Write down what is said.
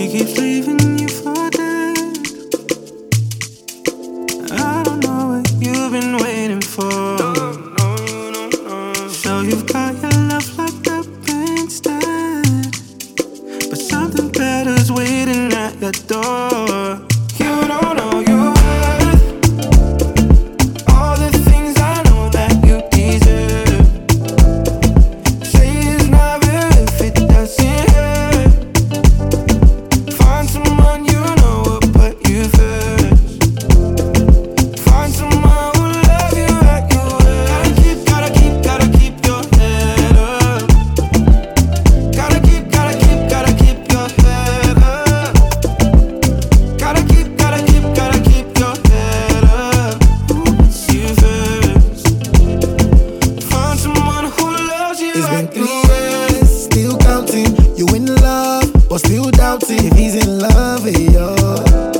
He keeps leaving you for dead. I don't know what you've been waiting for. So you've got your love locked up instead, but something better's waiting at your door. You don't know your worth, all the things I know that you deserve. Say it's not real if it doesn't hurt. Find someone you know will put you first. Find someone who love you at your worst. Gotta keep your head up. Gotta keep your head up. Gotta keep your head up. Who puts you first? Find someone who loves you It's been at 3 your years, still counting. You in love, but still doubting if he's in love with you.